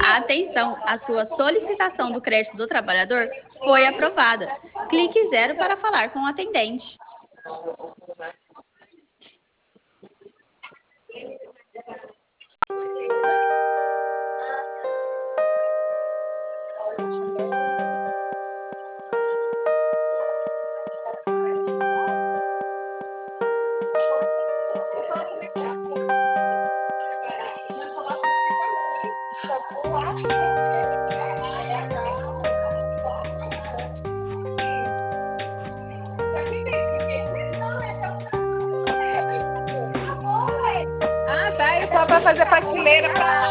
Atenção, a sua solicitação do crédito do trabalhador foi aprovada. Clique 0 para falar com o atendente. Ah, tá. É só para fazer prateleira para.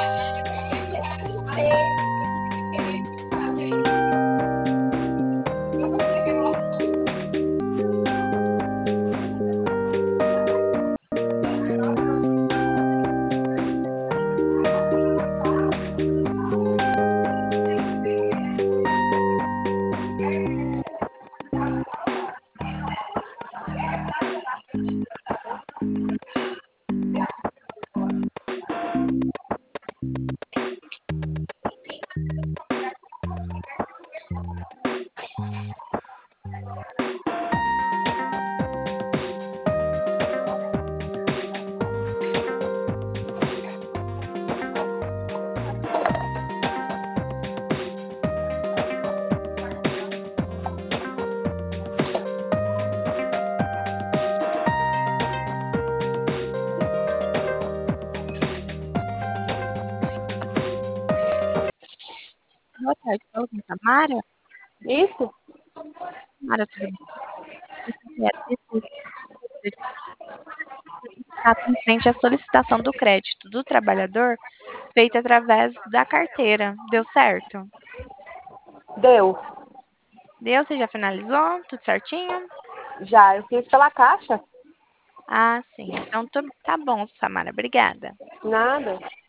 Boa tarde, fala com a Tamara. Isso? Tamara, tudo bem? Está em frente à solicitação do crédito do trabalhador feita através da carteira. Deu certo? Deu. Deu? Você já finalizou? Tudo certinho? Já, eu fiz pela caixa. Ah, sim. Então, tá bom, Samara. Obrigada. Nada.